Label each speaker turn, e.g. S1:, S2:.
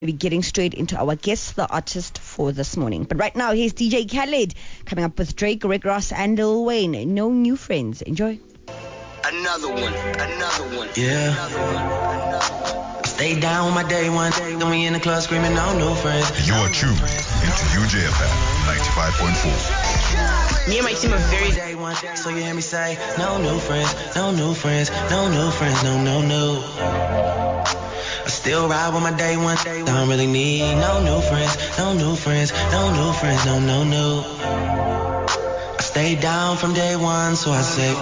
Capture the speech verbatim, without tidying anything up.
S1: We're getting straight into our guest, the artist for this morning. But right now, here's D J Khaled coming up with Drake, Rick Ross, and Lil Wayne. No New Friends. Enjoy.
S2: Another one, another one.
S3: Yeah.
S2: Another one, another one.
S3: Stay down with my day one day. Then we in the club screaming, no new friends.
S4: You are tuned into U J F M ninety-five point four.
S3: Me and my team are very day one day. So you hear me say, no new friends, no new friends, no new friends, no, no, no. I still ride with my day one day. Don't really need no new friends, no new friends, no new friends, no, no, no. I stay down from day one, so I say